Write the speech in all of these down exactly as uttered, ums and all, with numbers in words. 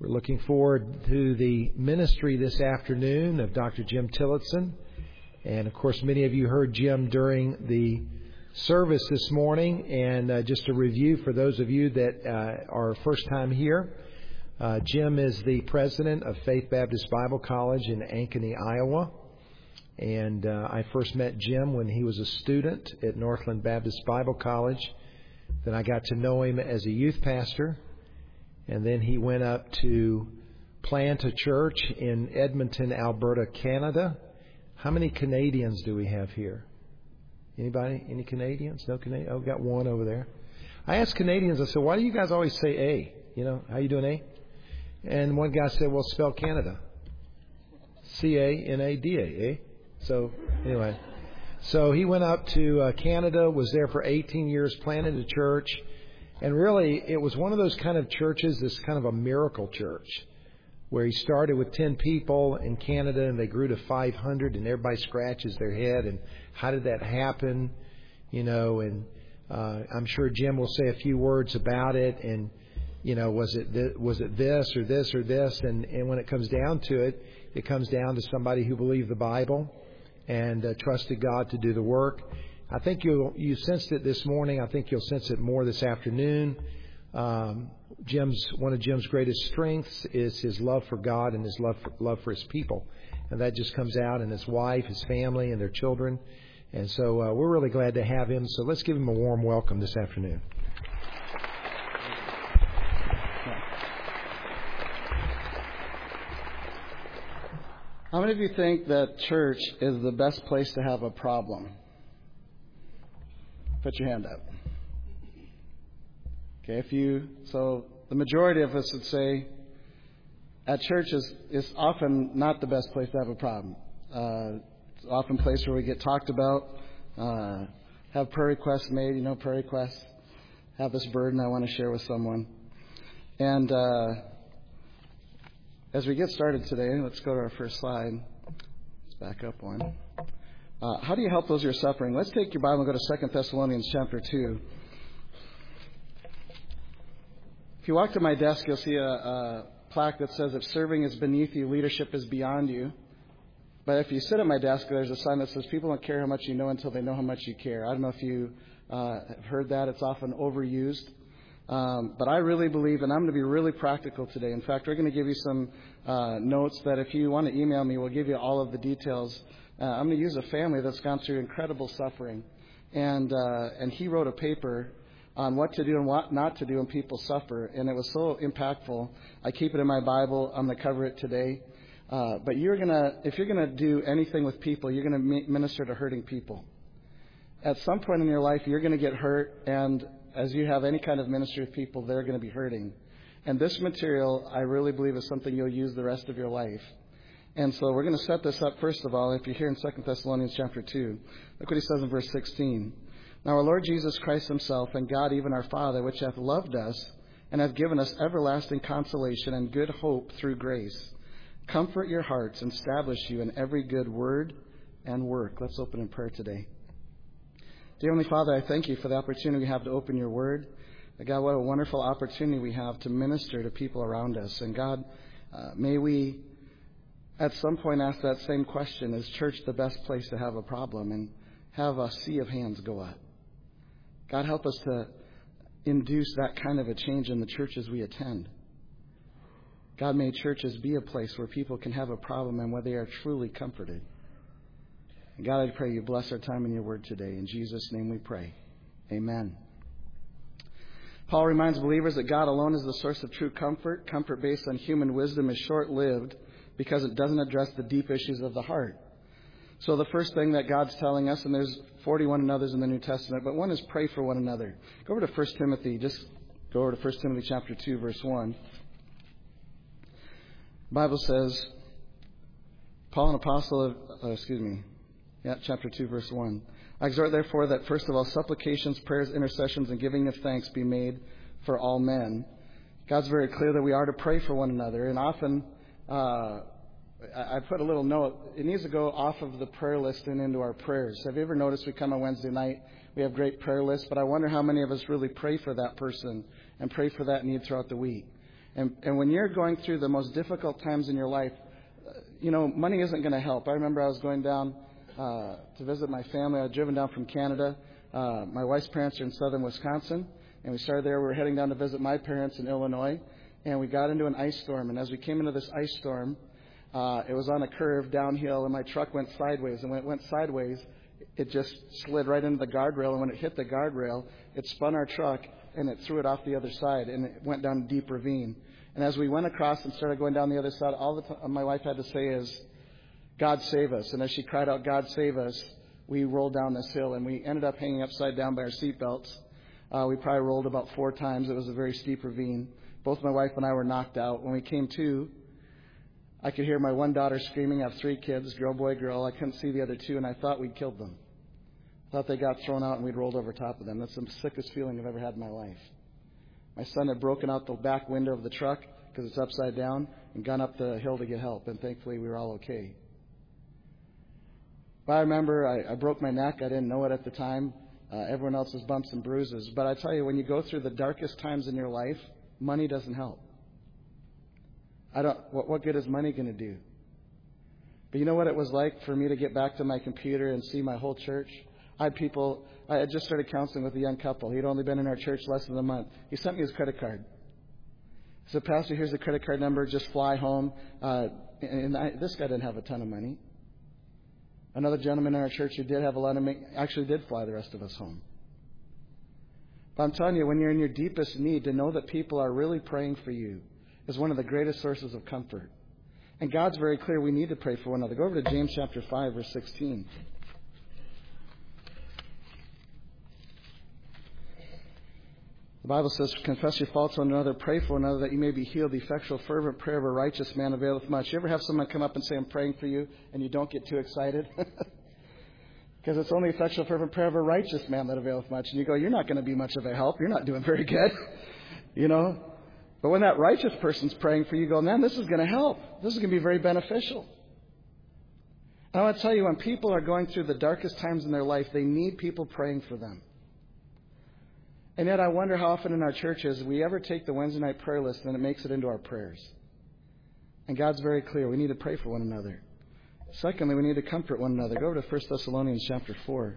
We're looking forward to the ministry this afternoon of Doctor Jim Tillotson. And, of course, many of you heard Jim during the service this morning. And uh, just a review for those of you that uh, are first time here, uh, Jim is the president of Faith Baptist Bible College in Ankeny, Iowa. And uh, I first met Jim when he was a student at Northland Baptist Bible College. Then I got to know him as a youth pastor. And then he went up to plant a church in Edmonton, Alberta, Canada. How many Canadians do we have here? Anybody? Any Canadians? No Canadians? Oh, got one over there. I asked Canadians, I said, why do you guys always say A? You know, how you doing, A? And one guy said, well, spell Canada. C A N A D A, eh? So, anyway. So he went up to uh, Canada, was there for eighteen years, planted a church. And really, it was one of those kind of churches, this kind of a miracle church, where he started with ten people in Canada and they grew to five hundred, and everybody scratches their head. And how did that happen? You know, and uh, I'm sure Jim will say a few words about it. And, you know, was it th- was it this or this or this? And, and when it comes down to it, it comes down to somebody who believed the Bible and uh, trusted God to do the work. I think you you sensed it this morning. I think you'll sense it more this afternoon. Um, Jim's one of Jim's greatest strengths is his love for God and his love for, love for his people, and that just comes out in his wife, his family, and their children. And so uh, we're really glad to have him. So let's give him a warm welcome this afternoon. How many of you think that church is the best place to have a problem? Put your hand up. Okay, if you, so the majority of us would say at church is, is often not the best place to have a problem. Uh, it's often a place where we get talked about, uh, have prayer requests made, you know, prayer requests, have this burden I want to share with someone. And uh, as we get started today, let's go to our first slide. Let's back up one. Uh, how do you help those who are suffering? Let's take your Bible and go to Second Thessalonians chapter two. If you walk to my desk, you'll see a, a plaque that says, if serving is beneath you, leadership is beyond you. But if you sit at my desk, there's a sign that says, people don't care how much you know until they know how much you care. I don't know if you uh, have heard that. It's often overused. Um, but I really believe, and I'm going to be really practical today. In fact, we're going to give you some uh, notes that if you want to email me, we'll give you all of the details. Uh, I'm going to use a family that's gone through incredible suffering. And uh, and he wrote a paper on what to do and what not to do when people suffer. And it was so impactful. I keep it in my Bible. I'm going to cover it today. Uh, but you're going to, if you're going to do anything with people, you're going to minister to hurting people. At some point in your life, you're going to get hurt. And as you have any kind of ministry with people, they're going to be hurting. And this material, I really believe, is something you'll use the rest of your life. And so we're going to set this up, first of all, if you're here in Second Thessalonians chapter two. Look what he says in verse sixteen. Now our Lord Jesus Christ himself and God, even our Father, which hath loved us and hath given us everlasting consolation and good hope through grace, comfort your hearts and establish you in every good word and work. Let's open in prayer today. Dear Heavenly Father, I thank you for the opportunity we have to open your word. God, what a wonderful opportunity we have to minister to people around us. And God, uh, may we at some point ask that same question, is church the best place to have a problem? And have a sea of hands go up. God, help us to induce that kind of a change in the churches we attend. God, may churches be a place where people can have a problem and where they are truly comforted. And God, I pray you bless our time in your word today. In Jesus' name we pray. Amen. Paul reminds believers that God alone is the source of true comfort. Comfort based on human wisdom is short-lived because it doesn't address the deep issues of the heart. So the first thing that God's telling us, and there's forty-one another's in the New Testament, but one is pray for one another. Go over to First Timothy. Just go over to First Timothy chapter two, verse one. The Bible says, Paul, an apostle of, uh, excuse me, yeah, chapter two, verse one. I exhort, therefore, that first of all, supplications, prayers, intercessions, and giving of thanks be made for all men. God's very clear that we are to pray for one another. And often, uh, I put a little note. It needs to go off of the prayer list and into our prayers. Have you ever noticed we come on Wednesday night, we have great prayer lists, but I wonder how many of us really pray for that person and pray for that need throughout the week. And, and when you're going through the most difficult times in your life, you know, money isn't going to help. I remember I was going down uh, to visit my family. I was driven down from Canada. Uh, my wife's parents are in southern Wisconsin, and we started there. We were heading down to visit my parents in Illinois, and we got into an ice storm. And as we came into this ice storm, uh, it was on a curve downhill, and my truck went sideways. And when it went sideways, it just slid right into the guardrail. And when it hit the guardrail, it spun our truck, and it threw it off the other side, and it went down a deep ravine. And as we went across and started going down the other side, all the time my wife had to say is, "God save us." And as she cried out, "God save us," we rolled down this hill, and we ended up hanging upside down by our seatbelts. Uh, we probably rolled about four times. It was a very steep ravine. Both my wife and I were knocked out. When we came to, I could hear my one daughter screaming. I have three kids, girl, boy, girl. I couldn't see the other two, and I thought we'd killed them. I thought they got thrown out and we'd rolled over top of them. That's the sickest feeling I've ever had in my life. My son had broken out the back window of the truck because it's upside down and gone up the hill to get help, and thankfully we were all okay. But I remember I, I broke my neck. I didn't know it at the time. Uh, everyone else's bumps and bruises. But I tell you, when you go through the darkest times in your life, money doesn't help. I don't. What, what good is money going to do? But you know what it was like for me to get back to my computer and see my whole church? I had people. I had just started counseling with a young couple. He'd only been in our church less than a month. He sent me his credit card. He said, "Pastor, here's the credit card number. Just fly home." Uh, and I, this guy didn't have a ton of money. Another gentleman in our church who did have a lot of money actually did fly the rest of us home. But I'm telling you, when you're in your deepest need, to know that people are really praying for you is one of the greatest sources of comfort. And God's very clear we need to pray for one another. Go over to James chapter five, verse sixteen. The Bible says, "Confess your faults one another, pray for one another, that you may be healed. The effectual, fervent prayer of a righteous man availeth much." You ever have someone come up and say, "I'm praying for you," and you don't get too excited? Because it's only effectual, fervent prayer of a righteous man that availeth much. And you go, "You're not going to be much of a help. You're not doing very good." You know? But when that righteous person's praying for you, you go, "Man, this is going to help. This is going to be very beneficial." And I want to tell you, when people are going through the darkest times in their life, they need people praying for them. And yet I wonder how often in our churches we ever take the Wednesday night prayer list and it makes it into our prayers. And God's very clear. We need to pray for one another. Secondly, we need to comfort one another. Go over to First Thessalonians chapter four.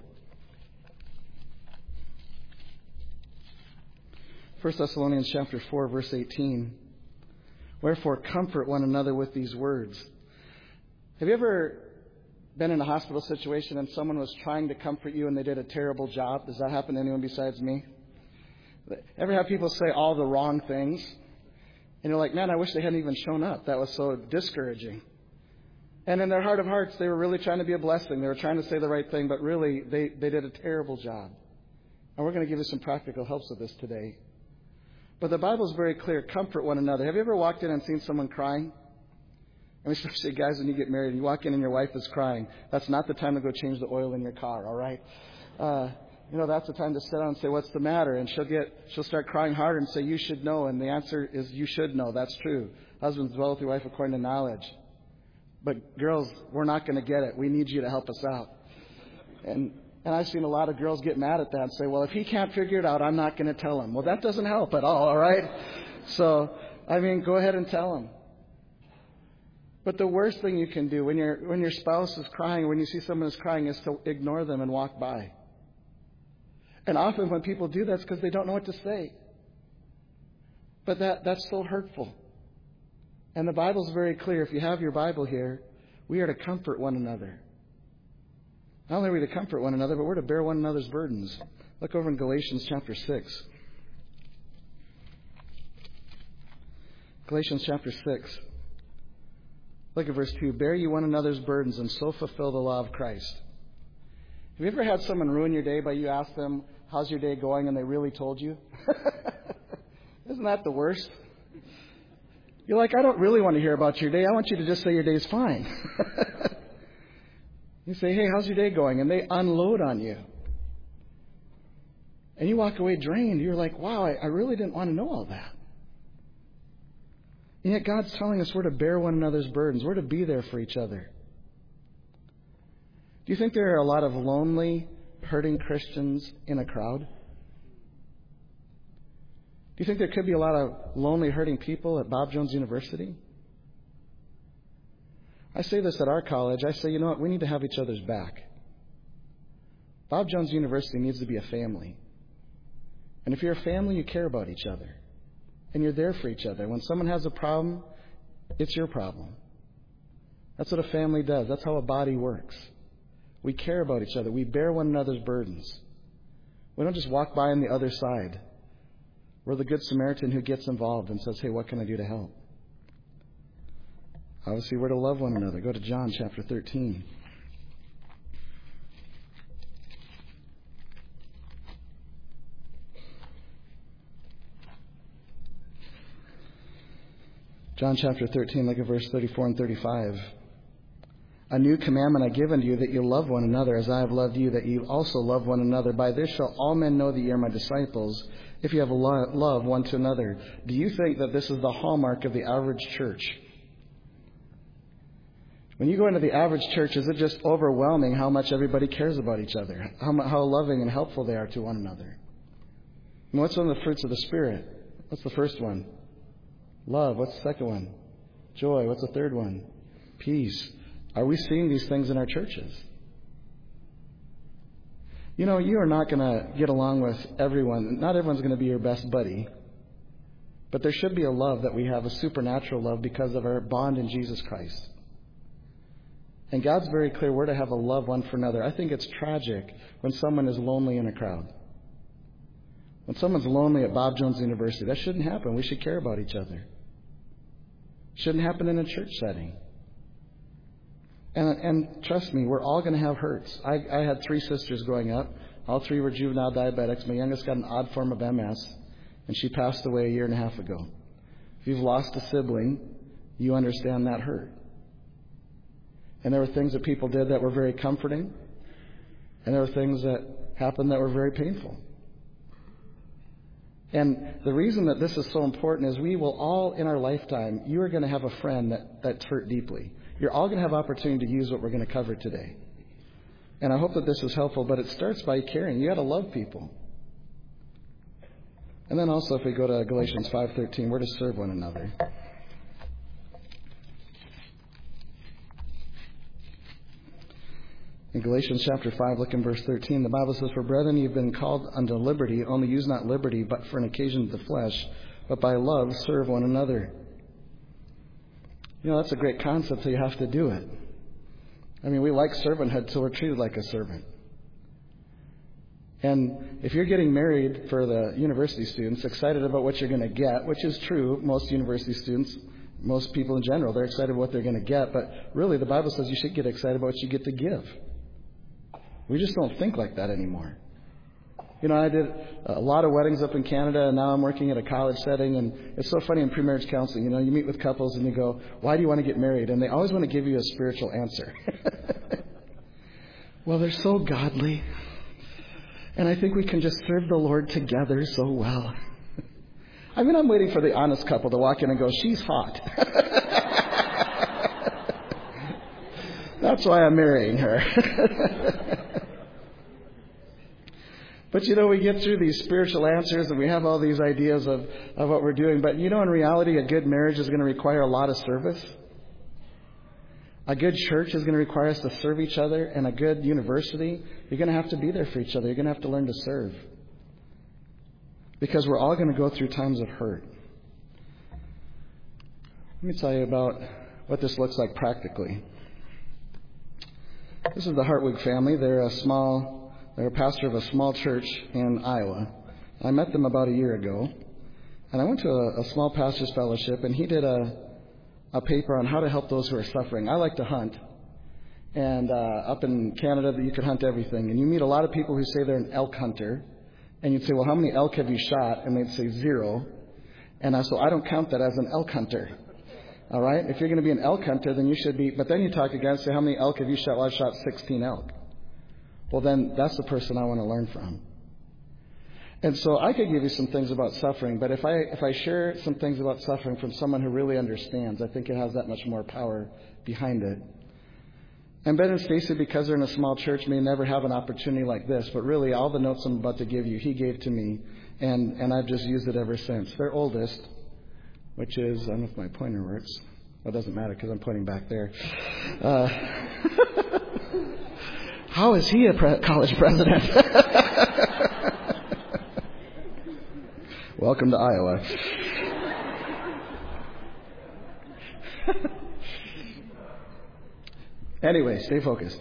First Thessalonians chapter four, verse eighteen. "Wherefore comfort one another with these words." Have you ever been in a hospital situation and someone was trying to comfort you and they did a terrible job? Does that happen to anyone besides me? Ever have people say all the wrong things? And you're like, "Man, I wish they hadn't even shown up. That was so discouraging." And in their heart of hearts, they were really trying to be a blessing. They were trying to say the right thing, but really, they, they did a terrible job. And we're going to give you some practical helps with this today. But the Bible is very clear. Comfort one another. Have you ever walked in and seen someone crying? I mean, especially guys, when you get married, you walk in and your wife is crying. That's not the time to go change the oil in your car, all right? Uh, You know, that's the time to sit down and say, "What's the matter?" And she'll get, she'll start crying harder and say, "You should know." And the answer is, you should know. That's true. Husbands, dwell with your wife according to knowledge. But girls, we're not going to get it. We need you to help us out. And and I've seen a lot of girls get mad at that and say, "Well, if he can't figure it out, I'm not going to tell him." Well, that doesn't help at all, all right? So, I mean, go ahead and tell him. But the worst thing you can do when your when your spouse is crying, or when you see someone is crying, is to ignore them and walk by. And often when people do that, it's because they don't know what to say. But that, that's so hurtful. And the Bible's very clear. If you have your Bible here, we are to comfort one another. Not only are we to comfort one another, but we're to bear one another's burdens. Look over in Galatians chapter six. Galatians chapter six. Look at verse two. "Bear ye one another's burdens, and so fulfill the law of Christ." Have you ever had someone ruin your day by you ask them, "How's your day going?" and they really told you? Isn't that the worst? You're like, "I don't really want to hear about your day. I want you to just say your day's fine." You say, "Hey, how's your day going?" and they unload on you. And you walk away drained. You're like, "Wow, I, I really didn't want to know all that." And yet God's telling us we're to bear one another's burdens. We're to be there for each other. Do you think there are a lot of lonely, hurting Christians in a crowd? Do you think there could be a lot of lonely, hurting people at Bob Jones University? I say this at our college. I say, you know what? We need to have each other's back. Bob Jones University needs to be a family. And if you're a family, you care about each other. And you're there for each other. When someone has a problem, it's your problem. That's what a family does. That's how a body works. We care about each other. We bear one another's burdens. We don't just walk by on the other side. We're the Good Samaritan who gets involved and says, hey, what can I do to help? Obviously, we're to love one another. Go to John chapter thirteen. John chapter thirteen, look at verse thirty-four and thirty-five. A new commandment I give unto you, that you love one another as I have loved you, that you also love one another. By this shall all men know that ye are my disciples, if you have a lo- love one to another. Do you think that this is the hallmark of the average church? When you go into the average church, is it just overwhelming how much everybody cares about each other, how, how loving and helpful they are to one another? And what's one of the fruits of the Spirit? What's the first one? Love. What's the second one? Joy. What's the third one? Peace. Are we seeing these things in our churches? You know, you are not going to get along with everyone. Not everyone's going to be your best buddy. But there should be a love that we have, a supernatural love, because of our bond in Jesus Christ. And God's very clear we're to have a love one for another. I think it's tragic when someone is lonely in a crowd. When someone's lonely at Bob Jones University, that shouldn't happen. We should care about each other. It shouldn't happen in a church setting. And, and trust me, we're all going to have hurts. I, I had three sisters growing up. All three were juvenile diabetics. My youngest got an odd form of M S, and she passed away a year and a half ago. If you've lost a sibling, you understand that hurt. And there were things that people did that were very comforting, and there were things that happened that were very painful. And the reason that this is so important is we will all, in our lifetime, you are going to have a friend that, that's hurt deeply. You're all going to have opportunity to use what we're going to cover today. And I hope that this is helpful, but it starts by caring. You got to love people. And then also, if we go to Galatians five thirteen, we're to serve one another. In Galatians chapter five, look in verse thirteen, the Bible says, for brethren, you've been called unto liberty, only use not liberty, but for an occasion of the flesh, but by love serve one another. You know, that's a great concept, so you have to do it. I mean, we like servanthood, so we're treated like a servant. And if you're getting married, for the university students, excited about what you're going to get, which is true, most university students, most people in general, they're excited about what they're going to get, but really the Bible says you should get excited about what you get to give. We just don't think like that anymore. You know, I did a lot of weddings up in Canada, and now I'm working at a college setting, and it's so funny in pre-marriage counseling. You know, you meet with couples and you go, why do you want to get married? And they always want to give you a spiritual answer. Well, they're so godly, and I think we can just serve the Lord together so well. I mean, I'm waiting for the honest couple to walk in and go, she's hot. That's why I'm marrying her. But, you know, we get through these spiritual answers and we have all these ideas of, of what we're doing. But, you know, in reality, a good marriage is going to require a lot of service. A good church is going to require us to serve each other. And a good university, you're going to have to be there for each other. You're going to have to learn to serve. Because we're all going to go through times of hurt. Let me tell you about what this looks like practically. This is the Hartwig family. They're a small, they're a pastor of a small church in Iowa. I met them about a year ago. And I went to a, a small pastor's fellowship, and he did a, a paper on how to help those who are suffering. I like to hunt. And uh, up in Canada, you can hunt everything. And you meet a lot of people who say they're an elk hunter. And you'd say, well, how many elk have you shot? And they'd say zero. And I said, I don't count that as an elk hunter. All right? If you're going to be an elk hunter, then you should be. But then you talk again and say, how many elk have you shot? Well, I've shot sixteen elk. Well, then that's the person I want to learn from. And so I could give you some things about suffering, but if I if I share some things about suffering from someone who really understands, I think it has that much more power behind it. And Ben and Stacy, because they're in a small church, may never have an opportunity like this, but really all the notes I'm about to give you, he gave to me. And, and I've just used it ever since. Their oldest, which is, I don't know if my pointer works. Well, it doesn't matter because I'm pointing back there. Uh, how is he a pre- college president? Welcome to Iowa. Anyway, stay focused.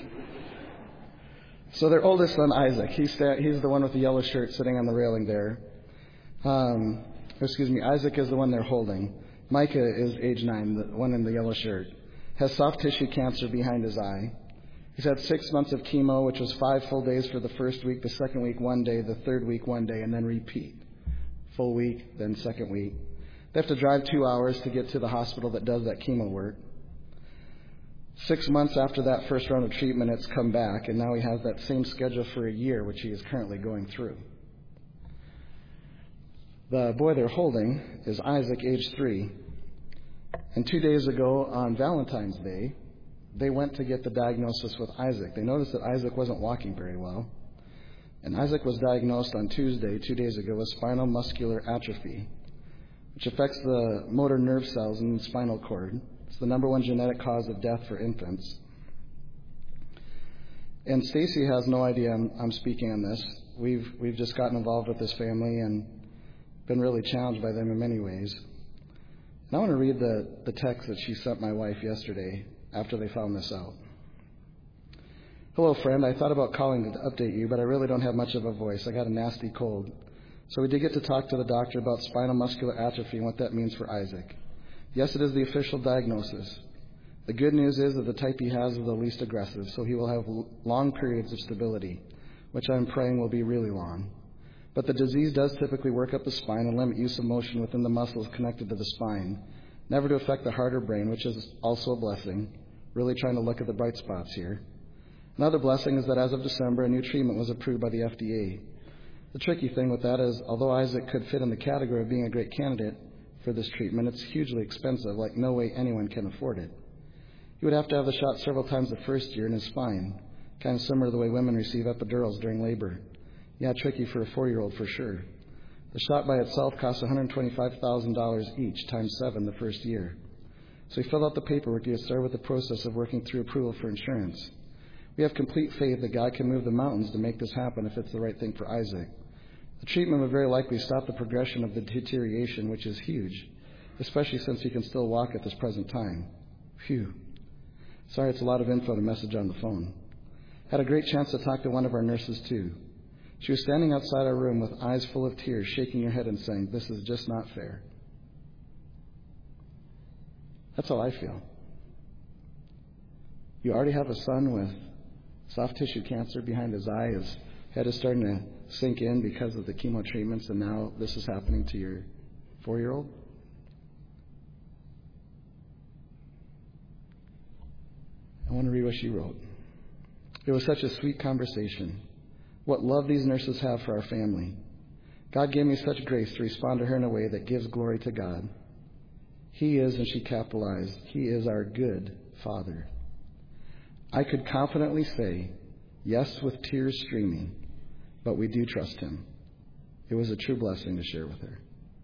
So their oldest son, Isaac, he's, sta- he's the one with the yellow shirt sitting on the railing there. Um, excuse me, Isaac is the one they're holding. Micah is age nine, the one in the yellow shirt. Has soft tissue cancer behind his eye. He's had six months of chemo, which was five full days for the first week, the second week one day, the third week one day, and then repeat. Full week, then second week. They have to drive two hours to get to the hospital that does that chemo work. Six months after that first round of treatment, it's come back, and now he has that same schedule for a year, which he is currently going through. The boy they're holding is Isaac, age three. And two days ago, on Valentine's Day, they went to get the diagnosis with Isaac. They noticed that Isaac wasn't walking very well. And Isaac was diagnosed on Tuesday, two days ago, with spinal muscular atrophy, which affects the motor nerve cells in the spinal cord. It's the number one genetic cause of death for infants. And Stacy has no idea I'm, I'm speaking on this. We've we've just gotten involved with this family and been really challenged by them in many ways. And I want to read the, the text that she sent my wife yesterday after they found this out. Hello, friend. I thought about calling to update you, but I really don't have much of a voice. I got a nasty cold. So we did get to talk to the doctor about spinal muscular atrophy and what that means for Isaac. Yes, it is the official diagnosis. The good news is that the type he has is the least aggressive, so he will have long periods of stability, which I'm praying will be really long. But the disease does typically work up the spine and limit use of motion within the muscles connected to the spine, never to affect the heart or brain, which is also a blessing. Really trying to look at the bright spots here. Another blessing is that as of December, a new treatment was approved by the F D A. The tricky thing with that is, although Isaac could fit in the category of being a great candidate for this treatment, it's hugely expensive, like no way anyone can afford it. He would have to have the shot several times the first year in his spine, kind of similar to the way women receive epidurals during labor. Yeah, tricky for a four-year-old for sure. The shot by itself costs one hundred twenty-five thousand dollars each, times seven the first year. So he filled out the paperwork to get started with the process of working through approval for insurance. We have complete faith that God can move the mountains to make this happen if it's the right thing for Isaac. The treatment would very likely stop the progression of the deterioration, which is huge, especially since he can still walk at this present time. Phew. Sorry, it's a lot of info to message on the phone. Had a great chance to talk to one of our nurses, too. She was standing outside our room with eyes full of tears, shaking her head and saying, "This is just not fair." That's how I feel. You already have a son with soft tissue cancer behind his eye. His head is starting to sink in because of the chemo treatments, and now this is happening to your four-year-old? I want to read what she wrote. It was such a sweet conversation. What love these nurses have for our family. God gave me such grace to respond to her in a way that gives glory to God. He is, and she capitalized, He is our good Father. I could confidently say, yes, with tears streaming, but we do trust Him. It was a true blessing to share with her.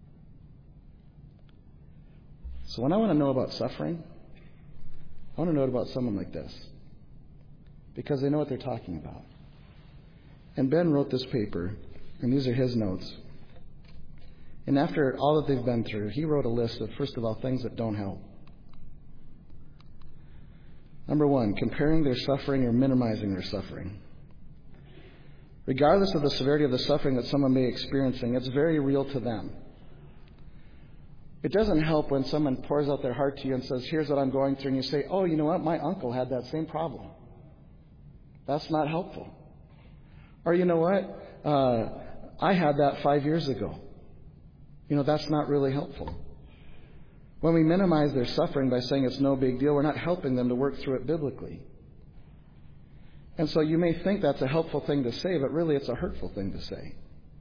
So when I want to know about suffering, I want to know about someone like this, because they know what they're talking about. And Ben wrote this paper, and these are his notes. And after all that they've been through, he wrote a list of, first of all, things that don't help. Number one, comparing their suffering or minimizing their suffering. Regardless of the severity of the suffering that someone may be experiencing, it's very real to them. It doesn't help when someone pours out their heart to you and says, here's what I'm going through, and you say, oh, you know what, my uncle had that same problem. That's not helpful. Or, you know what, uh, I had that five years ago. You know, that's not really helpful. When we minimize their suffering by saying it's no big deal, we're not helping them to work through it biblically. And so you may think that's a helpful thing to say, but really it's a hurtful thing to say.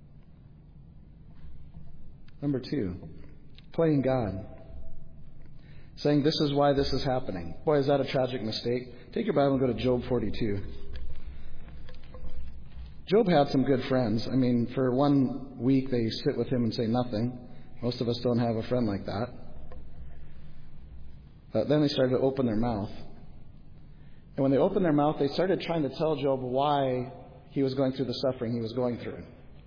Number two, playing God. Saying this is why this is happening. Boy, is that a tragic mistake. Take your Bible and go to Job forty-two. Job had some good friends. I mean, for one week they sit with him and say nothing. Most of us don't have a friend like that. But then they started to open their mouth. And when they opened their mouth, they started trying to tell Job why he was going through the suffering he was going through.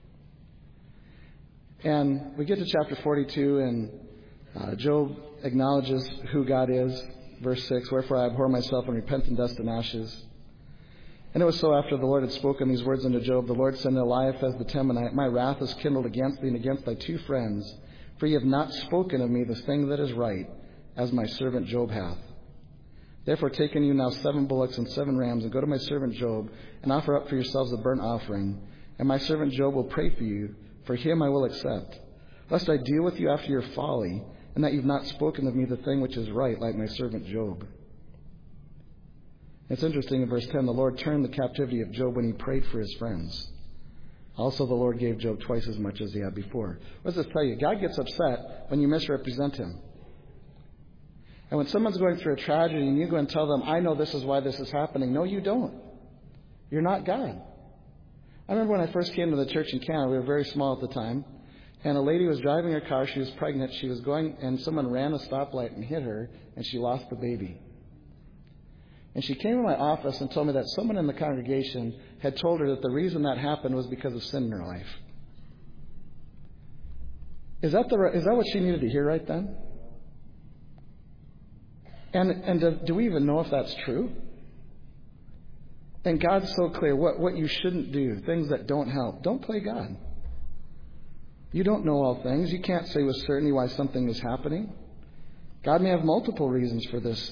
And we get to chapter forty-two, and uh, Job acknowledges who God is. Verse six, wherefore I abhor myself and repent in dust and ashes. And it was so after the Lord had spoken these words unto Job, the Lord said unto Eliphaz the Temanite, my wrath is kindled against thee and against thy two friends, for ye have not spoken of me the thing that is right, as my servant Job hath. Therefore take unto you now seven bullocks and seven rams, and go to my servant Job, and offer up for yourselves a burnt offering. And my servant Job will pray for you, for him I will accept. Lest I deal with you after your folly, and that you've not spoken of me the thing which is right, like my servant Job. It's interesting in verse ten, the Lord turned the captivity of Job when he prayed for his friends. Also the Lord gave Job twice as much as he had before. What does this tell you? God gets upset when you misrepresent him. And when someone's going through a tragedy and you go and tell them, I know this is why this is happening. No, you don't. You're not God. I remember when I first came to the church in Canada, we were very small at the time, and a lady was driving her car, she was pregnant, she was going, and someone ran a stoplight and hit her, and she lost the baby. And she came to my office and told me that someone in the congregation had told her that the reason that happened was because of sin in her life. Is that the is that what she needed to hear right then? And and do, do we even know if that's true? And God's so clear what, what you shouldn't do, things that don't help. Don't play God. You don't know all things. You can't say with certainty why something is happening. God may have multiple reasons for this.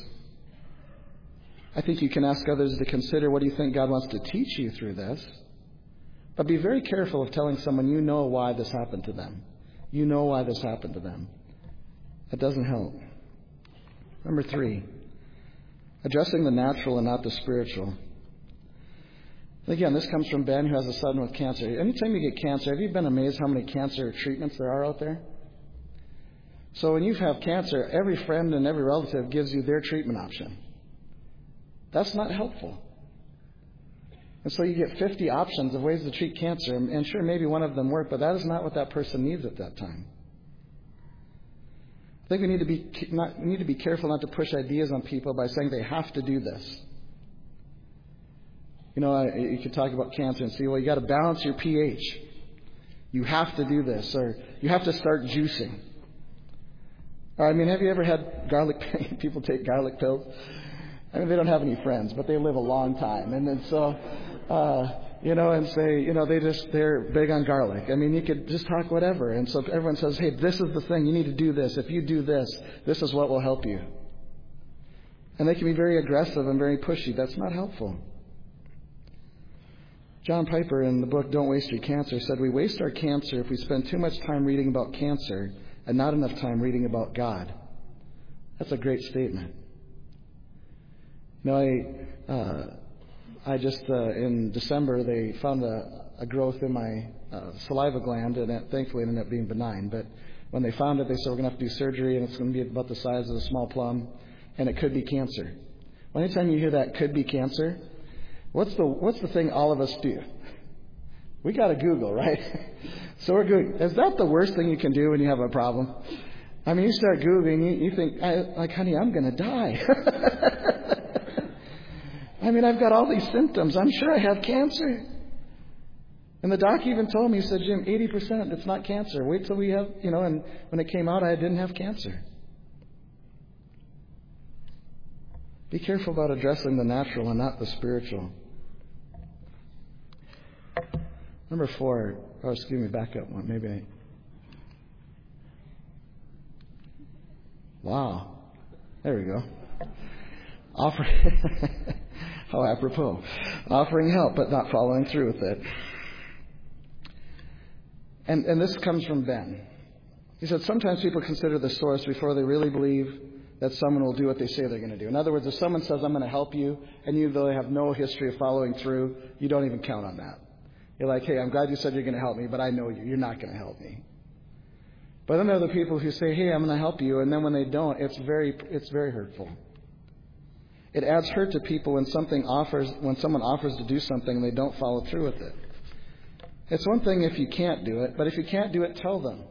I think you can ask others to consider, what do you think God wants to teach you through this? But be very careful of telling someone you know why this happened to them. You know why this happened to them. That doesn't help. Number three, addressing the natural and not the spiritual. Again, this comes from Ben, who has a son with cancer. Anytime you get cancer, have you been amazed how many cancer treatments there are out there? So when you have cancer, every friend and every relative gives you their treatment option. That's not helpful. And so you get fifty options of ways to treat cancer, and sure, maybe one of them work, but that is not what that person needs at that time. I think we need to be not, we need to be careful not to push ideas on people by saying they have to do this. You know, you could talk about cancer and say, well, you got to balance your pH. You have to do this, or you have to start juicing. Or, I mean, have you ever had garlic? People take garlic pills. I mean, they don't have any friends, but they live a long time, and then so, uh, you know, and say, you know, they just they're big on garlic. I mean, you could just talk whatever, and so if everyone says, hey, this is the thing, you need to do this. If you do this, this is what will help you. And they can be very aggressive and very pushy. That's not helpful. John Piper, in the book Don't Waste Your Cancer, said we waste our cancer if we spend too much time reading about cancer and not enough time reading about God. That's a great statement. You know, I, uh, I just, uh, in December, they found a, a growth in my uh, saliva gland, and it, thankfully it ended up being benign. But when they found it, they said, we're going to have to do surgery, and it's going to be about the size of a small plum, and it could be cancer. Well, anytime you hear that could be cancer, What's the what's the thing all of us do? We got to Google, right? So we're Googling. Is that the worst thing you can do when you have a problem? I mean, you start Googling, you, you think, I, like, honey, I'm going to die. I mean, I've got all these symptoms. I'm sure I have cancer. And the doc even told me, he said, Jim, eighty percent, it's not cancer. Wait till we have, you know, and when it came out, I didn't have cancer. Be careful about addressing the natural and not the spiritual. Number four, oh, excuse me, back up one, maybe I... Wow. There we go. Offer... How apropos. Offering help, but not following through with it. And, and this comes from Ben. He said, sometimes people consider the source before they really believe that someone will do what they say they're going to do. In other words, if someone says, I'm going to help you, and you really have no history of following through, you don't even count on that. You're like, hey, I'm glad you said you're going to help me, but I know you. You're not going to help me. But then there are the people who say, hey, I'm going to help you, and then when they don't, it's very, it's very hurtful. It adds hurt to people when something offers, when someone offers to do something and they don't follow through with it. It's one thing if you can't do it, but if you can't do it, tell them.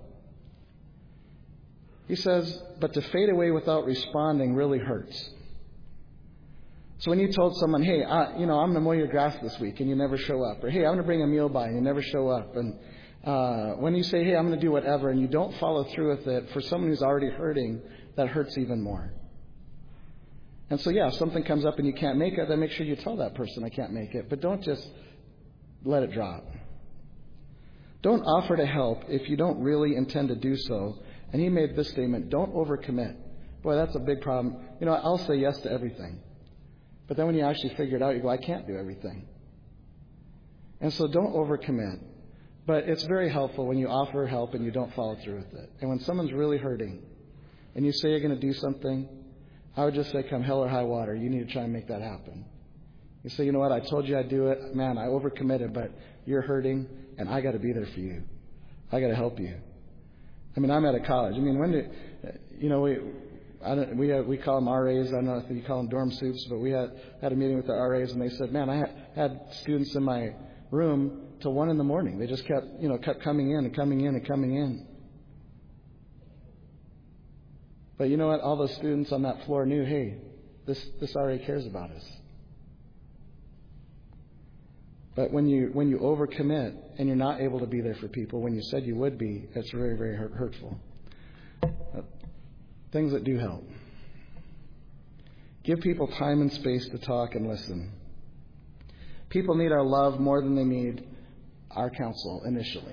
He says, but to fade away without responding really hurts. So when you told someone, hey, I, you know, I'm going to mow your grass this week, and you never show up. Or, hey, I'm going to bring a meal by, and you never show up. And uh, when you say, hey, I'm going to do whatever, and you don't follow through with it, for someone who's already hurting, that hurts even more. And so, yeah, if something comes up and you can't make it, then make sure you tell that person I can't make it. But don't just let it drop. Don't offer to help if you don't really intend to do so. And he made this statement, don't overcommit. Boy, that's a big problem. You know, I'll say yes to everything. But then when you actually figure it out, you go, I can't do everything. And so don't overcommit. But it's very helpful when you offer help and you don't follow through with it. And when someone's really hurting and you say you're going to do something, I would just say, come hell or high water, you need to try and make that happen. You say, you know what, I told you I'd do it. Man, I overcommitted, but you're hurting, and I got to be there for you. I got to help you. I mean, I'm at a college. I mean, when do, you know, we I don't, we have, we call them R As. I don't know if you call them dorm soups, but we had had a meeting with the R As, and they said, man, I had, had students in my room till one in the morning. They just kept, you know, kept coming in and coming in and coming in. But you know what? All those students on that floor knew, hey, this this R A cares about us. But when you when you overcommit and you're not able to be there for people when you said you would be, it's very, very hurtful. Uh, things that do help. Give people time and space to talk and listen. People need our love more than they need our counsel initially.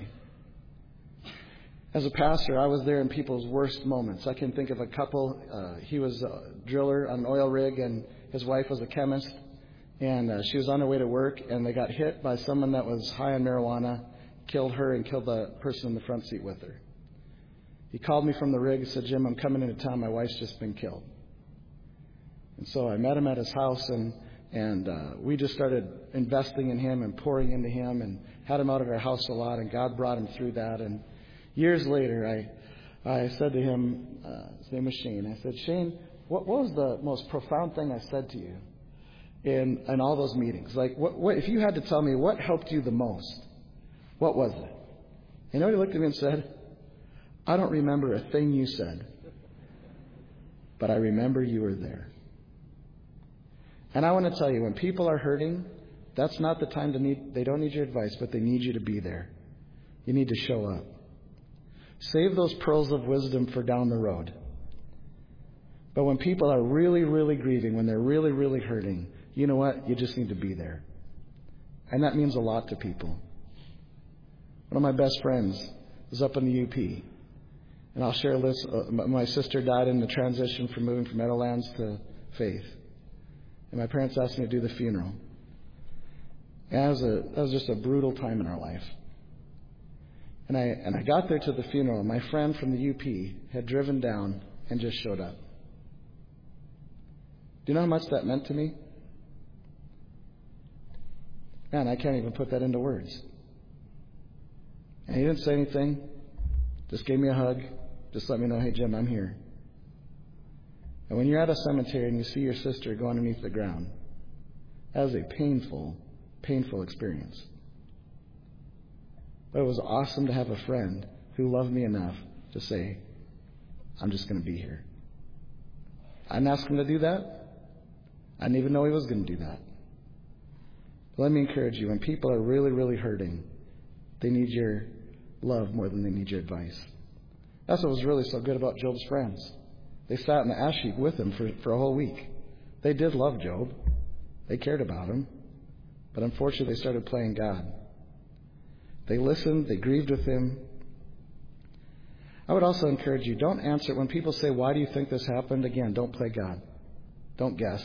As a pastor, I was there in people's worst moments. I can think of a couple. Uh, he was a driller on an oil rig, and his wife was a chemist. And uh, she was on her way to work, and they got hit by someone that was high on marijuana, killed her, and killed the person in the front seat with her. He called me from the rig and said, Jim, I'm coming into town. My wife's just been killed. And so I met him at his house, and, and uh, we just started investing in him and pouring into him and had him out at our house a lot, and God brought him through that. And years later, I I said to him, uh, his name was Shane, I said, Shane, what, what was the most profound thing I said to you in, in all those meetings? Like, what, what, if you had to tell me what helped you the most, what was it? You know, he looked at me and said, I don't remember a thing you said, but I remember you were there. And I want to tell you, when people are hurting, that's not the time to need, they don't need your advice, but they need you to be there. You need to show up. Save those pearls of wisdom for down the road. But when people are really, really grieving, when they're really, really hurting, you know what? You just need to be there. And that means a lot to people. One of my best friends was up in the U P. And I'll share this. Uh, my sister died in the transition from moving from Meadowlands to Faith. And my parents asked me to do the funeral. And that was, a, that was just a brutal time in our life. And I and I got there to the funeral, and my friend from the U P had driven down and just showed up. Do you know how much that meant to me? Man, I can't even put that into words. And he didn't say anything, just gave me a hug, just let me know, hey, Jim, I'm here. And when you're at a cemetery and you see your sister go underneath the ground, that is a painful, painful experience. But it was awesome to have a friend who loved me enough to say, I'm just going to be here. I didn't ask him to do that. I didn't even know he was going to do that. But let me encourage you, when people are really, really hurting, they need your love more than they need your advice. That's what was really so good about Job's friends. They sat in the ash heap with him for, for a whole week. They did love Job. They cared about him. But unfortunately, they started playing God. They listened. They grieved with him. I would also encourage you, don't answer. When people say, why do you think this happened? Again, don't play God. Don't guess.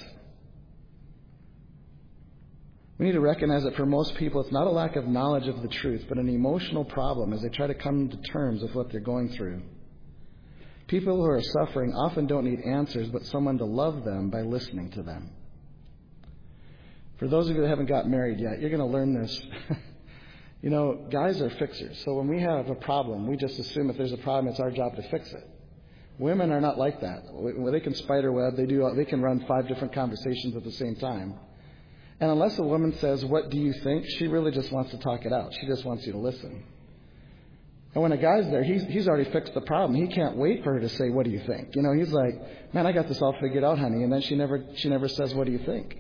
We need to recognize that for most people, it's not a lack of knowledge of the truth, but an emotional problem as they try to come to terms with what they're going through. People who are suffering often don't need answers, but someone to love them by listening to them. For those of you that haven't got married yet, you're going to learn this. You know, guys are fixers. So when we have a problem, we just assume if there's a problem, it's our job to fix it. Women are not like that. They can spider web. They do. They can run five different conversations at the same time. And unless a woman says, what do you think? She really just wants to talk it out. She just wants you to listen. And when a guy's there, he's, he's already fixed the problem. He can't wait for her to say, what do you think? You know, he's like, man, I got this all figured out, honey. And then she never, she never says, what do you think?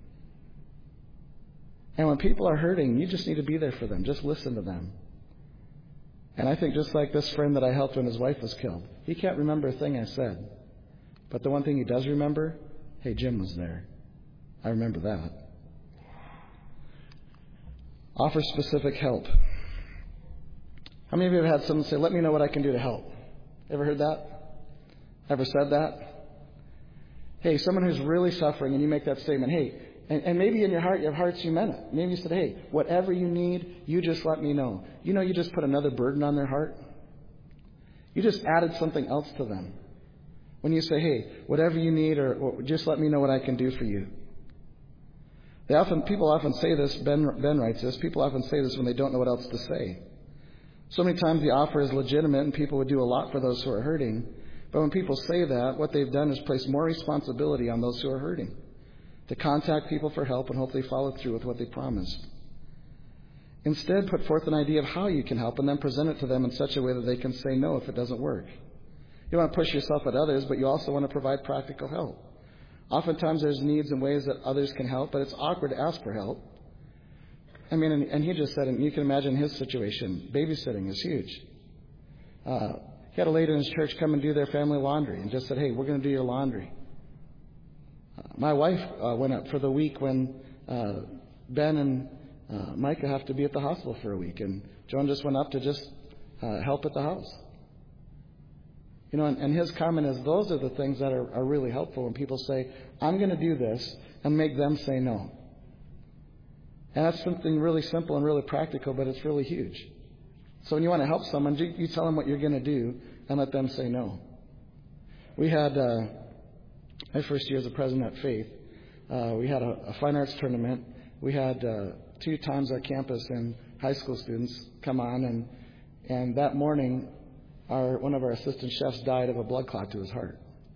And when people are hurting, you just need to be there for them. Just listen to them. And I think just like this friend that I helped when his wife was killed, he can't remember a thing I said. But the one thing he does remember, hey, Jim was there. I remember that. Offer specific help. How many of you have had someone say, let me know what I can do to help? Ever heard that? Ever said that? Hey, someone who's really suffering, and you make that statement, hey, and, and maybe in your heart, your hearts, you meant it. Maybe you said, hey, whatever you need, you just let me know. You know, you just put another burden on their heart. You just added something else to them. When you say, hey, whatever you need, or, or just let me know what I can do for you. They often, people often say this, Ben, Ben writes this, people often say this when they don't know what else to say. So many times the offer is legitimate and people would do a lot for those who are hurting. But when people say that, what they've done is place more responsibility on those who are hurting to contact people for help and hopefully follow through with what they promised. Instead, put forth an idea of how you can help and then present it to them in such a way that they can say no if it doesn't work. You want to push yourself at others, but you also want to provide practical help. Oftentimes there's needs and ways that others can help, but it's awkward to ask for help. I mean, and, and he just said, and you can imagine his situation. Babysitting is huge. Uh, he had a lady in his church come and do their family laundry and just said, hey, we're going to do your laundry. Uh, my wife uh, went up for the week when uh, Ben and uh, Micah have to be at the hospital for a week. And Joan just went up to just uh, help at the house. You know, and, and his comment is those are the things that are, are really helpful when people say, I'm going to do this, and make them say no. And that's something really simple and really practical, but it's really huge. So when you want to help someone, you, you tell them what you're going to do and let them say no. We had, uh, my first year as a president at Faith, uh, we had a, a fine arts tournament. We had uh, two times our campus and high school students come on, and and that morning, our one of our assistant chefs died of a blood clot to his heart.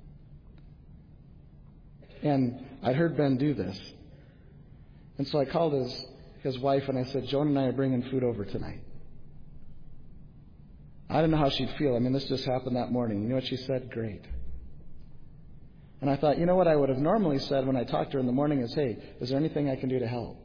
And I'd heard Ben do this. And so I called his, his wife and I said, Joan and I are bringing food over tonight. I didn't know how she'd feel. I mean, this just happened that morning. You know what she said? Great. And I thought, you know what I would have normally said when I talked to her in the morning is, hey, is there anything I can do to help?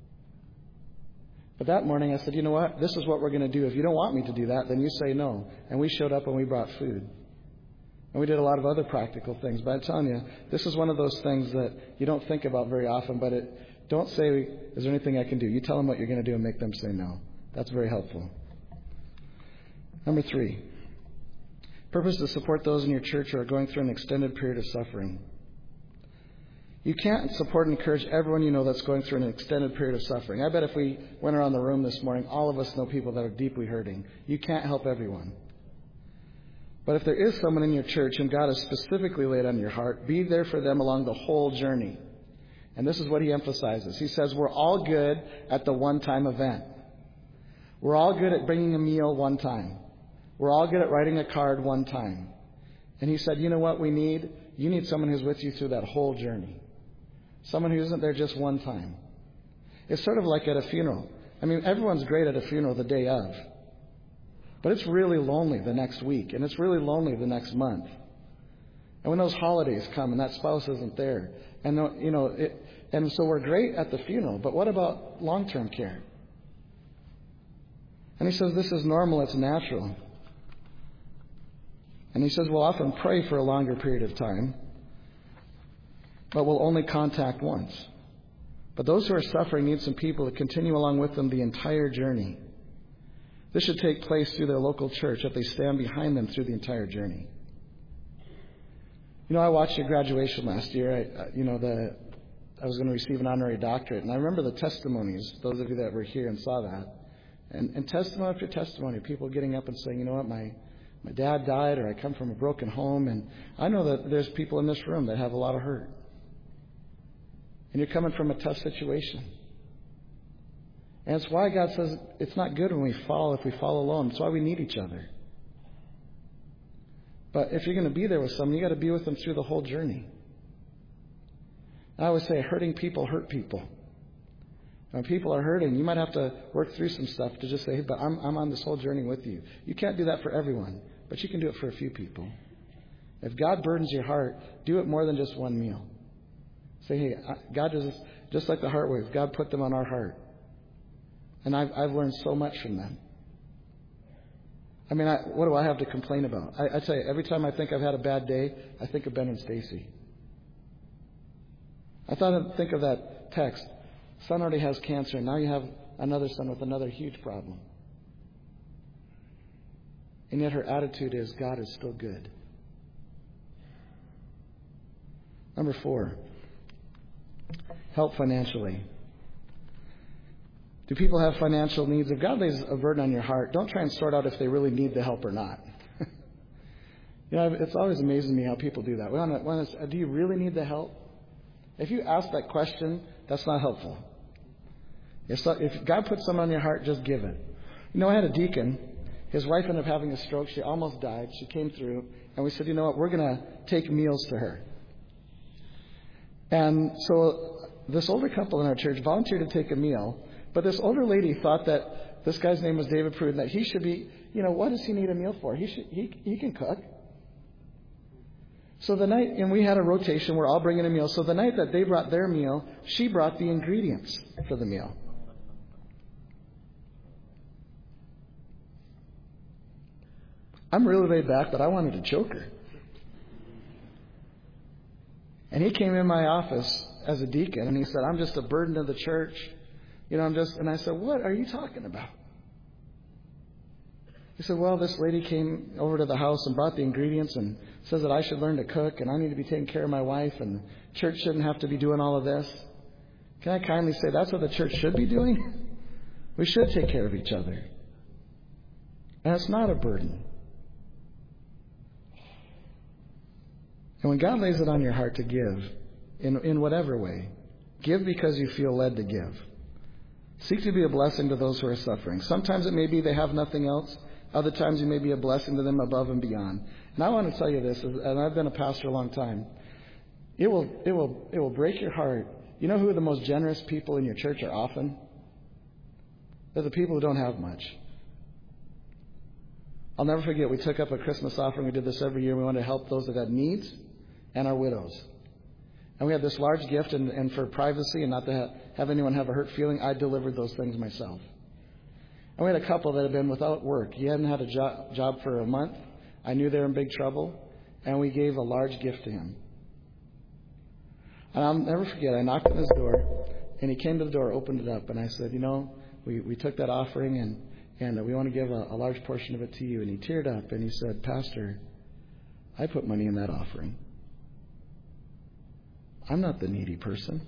But that morning I said, you know what? This is what we're going to do. If you don't want me to do that, then you say no. And we showed up and we brought food. And we did a lot of other practical things. But I'm telling you, this is one of those things that you don't think about very often, but it don't say, is there anything I can do? You tell them what you're going to do and make them say no. That's very helpful. Number three, purpose to support those in your church who are going through an extended period of suffering. You can't support and encourage everyone you know that's going through an extended period of suffering. I bet if we went around the room this morning, all of us know people that are deeply hurting. You can't help everyone. But if there is someone in your church whom God has specifically laid on your heart, be there for them along the whole journey. And this is what he emphasizes. He says, we're all good at the one-time event. We're all good at bringing a meal one time. We're all good at writing a card one time. And he said, you know what we need? You need someone who's with you through that whole journey. Someone who isn't there just one time. It's sort of like at a funeral. I mean, everyone's great at a funeral the day of. But it's really lonely the next week. And it's really lonely the next month. And when those holidays come and that spouse isn't there. And, you know, it, and so we're great at the funeral. But what about long-term care? And he says this is normal. It's natural. And he says we'll often pray for a longer period of time, but we'll only contact once. But those who are suffering need some people to continue along with them the entire journey. This should take place through their local church, that they stand behind them through the entire journey. You know, I watched your graduation last year. I, you know, the I was going to receive an honorary doctorate, and I remember the testimonies, those of you that were here and saw that. And, and testimony after testimony, people getting up and saying, you know what, my My dad died, or I come from a broken home. And I know that there's people in this room that have a lot of hurt. And you're coming from a tough situation. And it's why God says it's not good when we fall if we fall alone. It's why we need each other. But if you're going to be there with someone, you've got to be with them through the whole journey. I always say hurting people hurt people. When people are hurting, you might have to work through some stuff to just say, hey, but I'm, I'm on this whole journey with you. You can't do that for everyone, but you can do it for a few people. If God burdens your heart, do it more than just one meal. Say, hey, God does this, just like the heart waves. God put them on our heart. And I've, I've learned so much from them. I mean, I, what do I have to complain about? I, I tell you, every time I think I've had a bad day, I think of Ben and Stacy. I thought I'd think of that text. Son already has cancer, and now you have another son with another huge problem. And yet her attitude is, God is still good. Number four, help financially. Do people have financial needs? If God lays a burden on your heart, don't try and sort out if they really need the help or not. You know, it's always amazing me how people do that. We want to, want to, do you really need the help? If you ask that question, that's not helpful. If, so, if God puts something on your heart, just give it. You know, I had a deacon. His wife ended up having a stroke. She almost died. She came through. And we said, you know what, we're going to take meals to her. And so this older couple in our church volunteered to take a meal. But this older lady thought that this guy's name was David Pruden, that he should be, you know, what does he need a meal for? He should, he, he can cook. So the night, and we had a rotation, we're all bringing a meal. So the night that they brought their meal, she brought the ingredients for the meal. I'm really laid back, but I wanted to choke her. And he came in my office as a deacon, and he said, I'm just a burden to the church. You know, I'm just, and I said, what are you talking about? He said, well, this lady came over to the house and brought the ingredients and says that I should learn to cook and I need to be taking care of my wife and the church shouldn't have to be doing all of this. Can I kindly say that's what the church should be doing? We should take care of each other. And it's not a burden. And when God lays it on your heart to give, in, in whatever way, give because you feel led to give. Seek to be a blessing to those who are suffering. Sometimes it may be they have nothing else. Other times you may be a blessing to them above and beyond. And I want to tell you this, and I've been a pastor a long time. It will, it will, it will break your heart. You know who the most generous people in your church are often? They're the people who don't have much. I'll never forget, we took up a Christmas offering. We did this every year. We wanted to help those that had needs and our widows. And we had this large gift, and, and for privacy and not to have, have anyone have a hurt feeling, I delivered those things myself. And we had a couple that had been without work. He hadn't had a jo- job for a month. I knew they were in big trouble, and we gave a large gift to him. And I'll never forget, I knocked on his door, and he came to the door, opened it up, and I said, you know, we, we took that offering, and, and we want to give a, a large portion of it to you. And he teared up, and he said, Pastor, I put money in that offering. I'm not the needy person.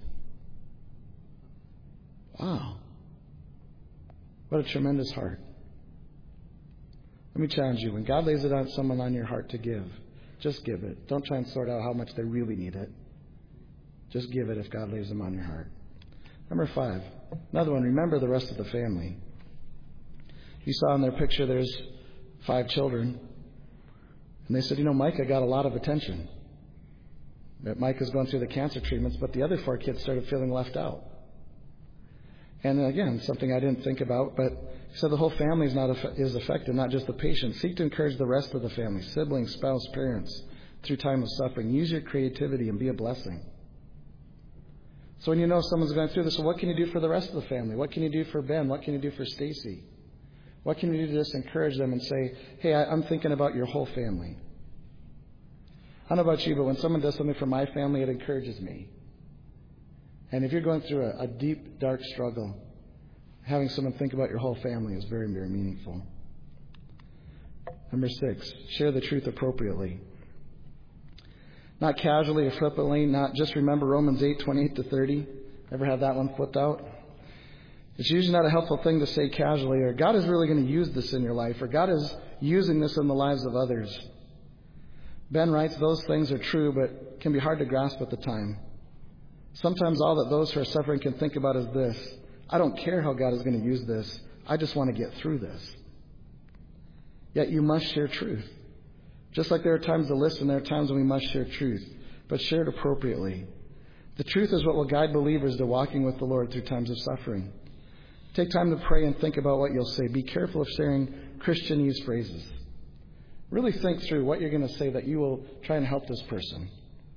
Wow. What a tremendous heart. Let me challenge you. When God lays it on someone on your heart to give, just give it. Don't try and sort out how much they really need it. Just give it if God lays them on your heart. Number five. Another one. Remember the rest of the family. You saw in their picture there's five children. And they said, you know, Micah got a lot of attention. That Micah's going through the cancer treatments, but the other four kids started feeling left out. And again, something I didn't think about, but he said the whole family is not is affected, not just the patient. Seek to encourage the rest of the family, siblings, spouse, parents, through time of suffering. Use your creativity and be a blessing. So when you know someone's going through this, well, what can you do for the rest of the family? What can you do for Ben? What can you do for Stacy? What can you do to just encourage them and say, hey, I, I'm thinking about your whole family. I don't know about you, but when someone does something for my family, it encourages me. And if you're going through a, a deep, dark struggle, having someone think about your whole family is very, very meaningful. Number six, share the truth appropriately. Not casually or flippantly, not just remember Romans eight, twenty-eight to thirty. Ever have that one flipped out? It's usually not a helpful thing to say casually, or God is really going to use this in your life, or God is using this in the lives of others. Ben writes, those things are true, but can be hard to grasp at the time. Sometimes all that those who are suffering can think about is this: I don't care how God is going to use this. I just want to get through this. Yet you must share truth. Just like there are times to listen, there are times when we must share truth, but share it appropriately. The truth is what will guide believers to walking with the Lord through times of suffering. Take time to pray and think about what you'll say. Be careful of sharing Christianese phrases. Really think through what you're going to say that you will try and help this person.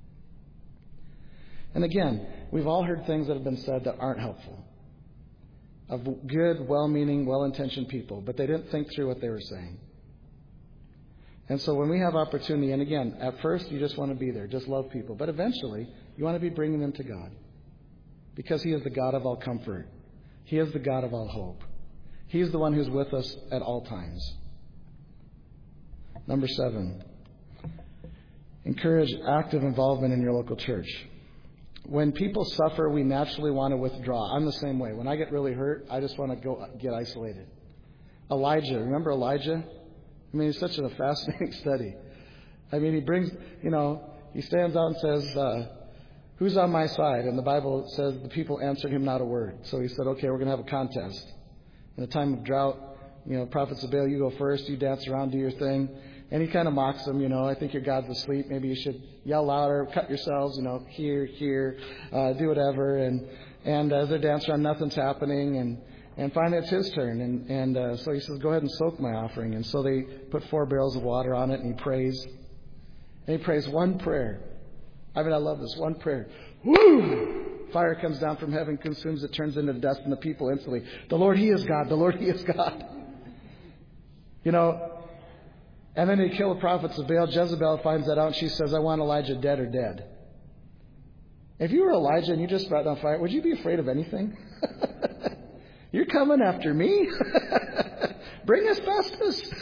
And again, we've all heard things that have been said that aren't helpful. Of good, well-meaning, well-intentioned people, but they didn't think through what they were saying. And so when we have opportunity, and again, at first you just want to be there, just love people. But eventually, you want to be bringing them to God. Because He is the God of all comfort. He is the God of all hope. He is the one who's with us at all times. Number seven, encourage active involvement in your local church. When people suffer, we naturally want to withdraw. I'm the same way. When I get really hurt, I just want to go get isolated. Elijah, remember Elijah? I mean, it's such a fascinating study. I mean, he brings, you know, he stands out and says, uh, who's on my side? And the Bible says the people answered him not a word. So he said, okay, we're going to have a contest. In a time of drought, you know, prophets of Baal, you go first, you dance around, do your thing. And he kind of mocks them, you know, I think your God's asleep. Maybe you should yell louder, cut yourselves, you know, here, here, uh, do whatever. And and as they're dancing around, nothing's happening. And, and finally it's his turn. And, and uh, so he says, go ahead and soak my offering. And so they put four barrels of water on it, and he prays. And he prays one prayer. I mean, I love this, one prayer. Woo! Fire comes down from heaven, consumes it, turns into dust, and the people instantly, the Lord, He is God. The Lord, He is God. You know, and then they kill the prophets of Baal. Jezebel finds that out, and she says, I want Elijah dead or dead. If you were Elijah and you just brought down fire, would you be afraid of anything? You're coming after me? Bring asbestos.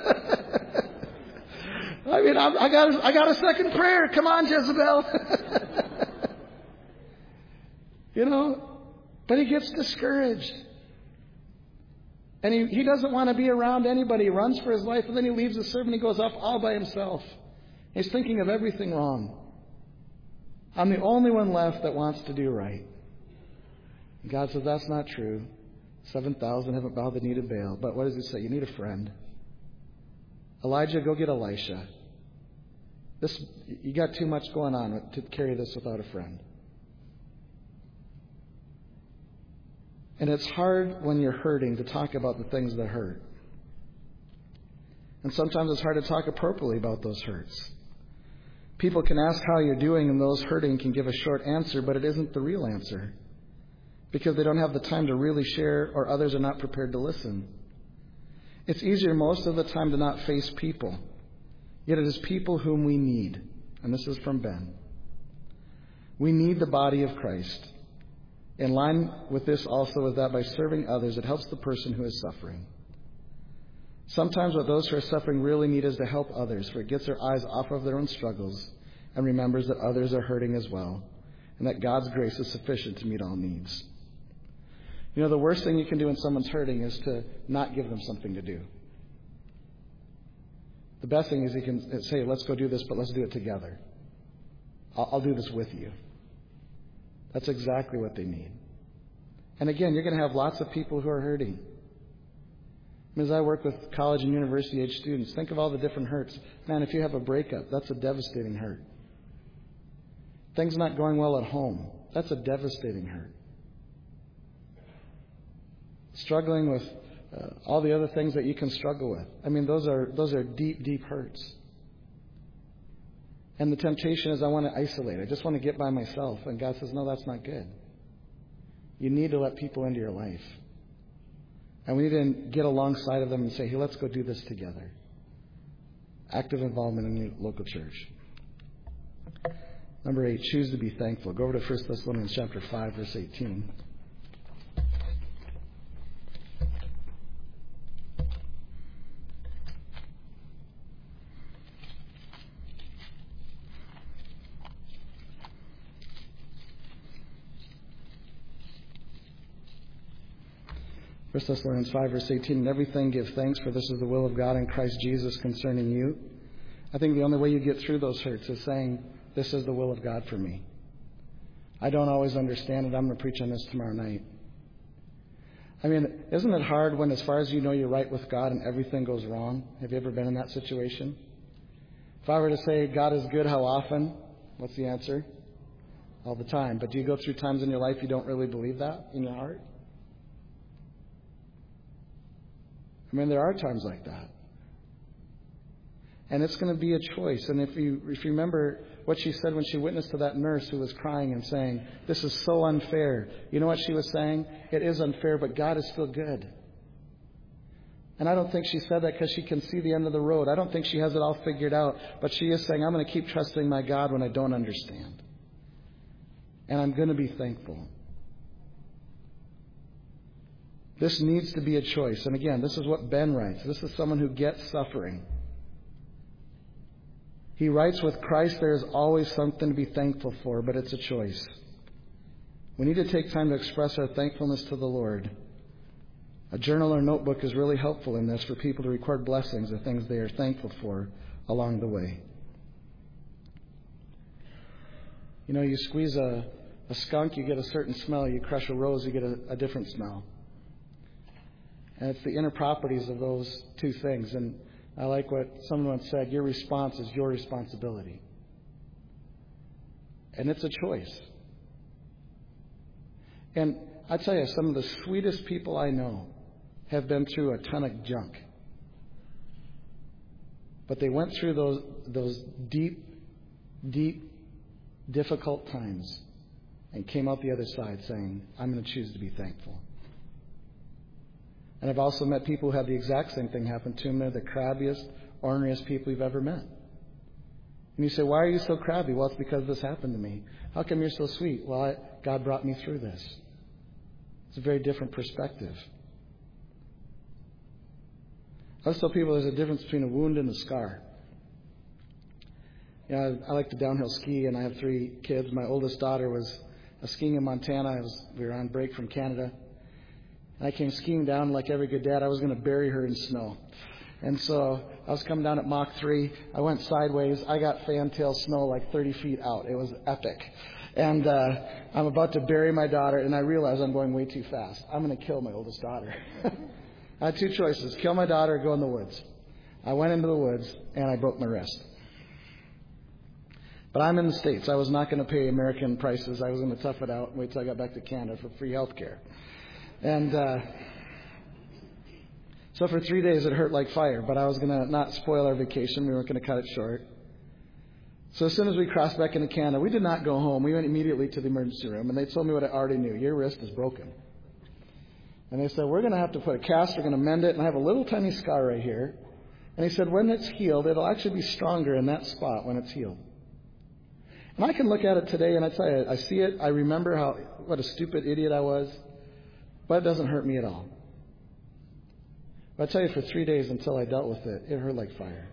I mean, I, I got I got a second prayer. Come on, Jezebel. You know, but he gets discouraged. And he, he doesn't want to be around anybody. He runs for his life, and then he leaves the servant. He goes off all by himself. He's thinking of everything wrong. I'm the only one left that wants to do right. And God says, that's not true. seven thousand haven't bowed the knee to Baal. But what does he say? You need a friend. Elijah, go get Elisha. This, you got too much going on to carry this without a friend. And it's hard when you're hurting to talk about the things that hurt. And sometimes it's hard to talk appropriately about those hurts. People can ask how you're doing, and those hurting can give a short answer, but it isn't the real answer. Because they don't have the time to really share, or others are not prepared to listen. It's easier most of the time to not face people. Yet it is people whom we need. And this is from Ben. We need the body of Christ. In line with this also is that by serving others, it helps the person who is suffering. Sometimes what those who are suffering really need is to help others, for it gets their eyes off of their own struggles and remembers that others are hurting as well, and that God's grace is sufficient to meet all needs. You know, the worst thing you can do when someone's hurting is to not give them something to do. The best thing is you can say, let's go do this, but let's do it together. I'll, I'll do this with you. That's exactly what they need. And again, you're going to have lots of people who are hurting. As I work with college and university age students, think of all the different hurts. Man, if you have a breakup, that's a devastating hurt. Things not going well at home, that's a devastating hurt. Struggling with uh, all the other things that you can struggle with. I mean, those are those are deep, deep hurts. And the temptation is I want to isolate. I just want to get by myself. And God says, no, that's not good. You need to let people into your life. And we need to get alongside of them and say, hey, let's go do this together. Active involvement in your local church. Number eight, choose to be thankful. Go over to First Thessalonians chapter five, verse eighteen. First Thessalonians five, verse eighteen, in everything give thanks, for this is the will of God in Christ Jesus concerning you. I think the only way you get through those hurts is saying, this is the will of God for me. I don't always understand it. I'm going to preach on this tomorrow night. I mean, isn't it hard when as far as you know you're right with God and everything goes wrong? Have you ever been in that situation? If I were to say, God is good, how often? What's the answer? all the time. But do you go through times in your life you don't really believe that in your heart? I mean, there are times like that. And it's going to be a choice. And if you if you remember what she said when she witnessed to that nurse who was crying and saying, this is so unfair. You know what she was saying? It is unfair, but God is still good. And I don't think she said that because she can see the end of the road. I don't think she has it all figured out. But she is saying, I'm going to keep trusting my God when I don't understand. And I'm going to be thankful. This needs to be a choice. And again, this is what Ben writes. This is someone who gets suffering. He writes, with Christ there is always something to be thankful for, but it's a choice. We need to take time to express our thankfulness to the Lord. A journal or notebook is really helpful in this for people to record blessings or things they are thankful for along the way. You know, you squeeze a, a skunk, you get a certain smell. You crush a rose, you get a, a different smell. And it's the inner properties of those two things. And I like what someone said, your response is your responsibility. And it's a choice. And I tell you, some of the sweetest people I know have been through a ton of junk. But they went through those those deep, deep, difficult times and came out the other side saying, I'm going to choose to be thankful. And I've also met people who had the exact same thing happen to them. They're the crabbiest, orneriest people you've ever met. And you say, why are you so crabby? Well, it's because this happened to me. How come you're so sweet? Well, I, God brought me through this. It's a very different perspective. I always tell people there's a difference between a wound and a scar. You know, I, I like to downhill ski, and I have three kids. My oldest daughter was uh, skiing in Montana. I was, we were on break from Canada. And I came skiing down like every good dad. I was going to bury her in snow. And so I was coming down at Mach three. I went sideways. I got fantail snow like thirty feet out. It was epic. And uh, I'm about to bury my daughter, and I realize I'm going way too fast. I'm going to kill my oldest daughter. I had two choices, kill my daughter or go in the woods. I went into the woods, and I broke my wrist. But I'm in the States. I was not going to pay American prices. I was going to tough it out and wait till I got back to Canada for free health care. And uh, so for three days it hurt like fire, but I was going to not spoil our vacation. We weren't going to cut it short. So as soon as we crossed back into Canada, we did not go home. We went immediately to the emergency room, and they told me what I already knew. Your wrist is broken. And they said, we're going to have to put a cast. We're going to mend it, and I have a little tiny scar right here. And he said, when it's healed, it'll actually be stronger in that spot when it's healed. And I can look at it today, and I tell you, I see it. I remember how what a stupid idiot I was. But it doesn't hurt me at all. But I tell you, for three days until I dealt with it, it hurt like fire.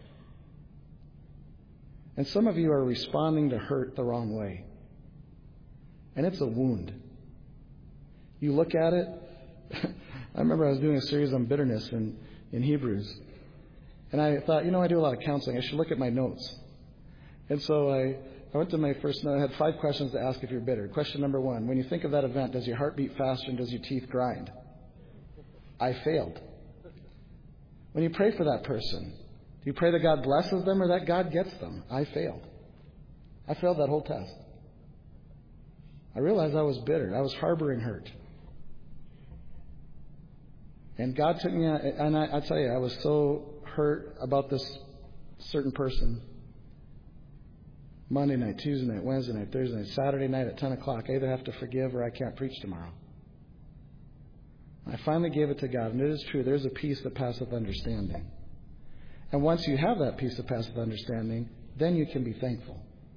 And some of you are responding to hurt the wrong way. And it's a wound. You look at it. I remember I was doing a series on bitterness in, in Hebrews. And I thought, you know, I do a lot of counseling. I should look at my notes. And so I, I went to my first note. I had five questions to ask if you're bitter. Question number one, when you think of that event, does your heart beat faster and does your teeth grind? I failed. When you pray for that person, do you pray that God blesses them or that God gets them? I failed. I failed that whole test. I realized I was bitter. I was harboring hurt. And God took me out, and I, I tell you, I was so hurt about this certain person. Monday night, Tuesday night, Wednesday night, Thursday night, Saturday night at ten o'clock. I either have to forgive or I can't preach tomorrow. I finally gave it to God, and it is true. There's a peace that passeth understanding. And once you have that peace that passeth understanding, then you can be thankful.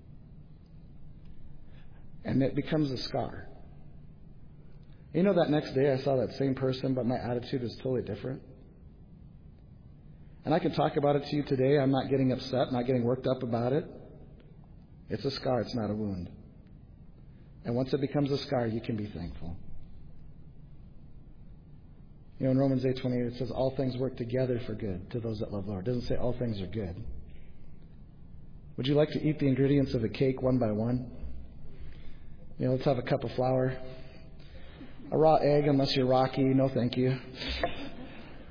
And it becomes a scar. You know, that next day I saw that same person, but my attitude was totally different. And I can talk about it to you today. I'm not getting upset, not getting worked up about it. It's a scar. It's not a wound. And once it becomes a scar, you can be thankful. You know, in Romans eight twenty-eight, it says, all things work together for good to those that love the Lord. It doesn't say all things are good. Would you like to eat the ingredients of a cake one by one? You know, let's have a cup of flour. A raw egg, unless you're Rocky. No, thank you.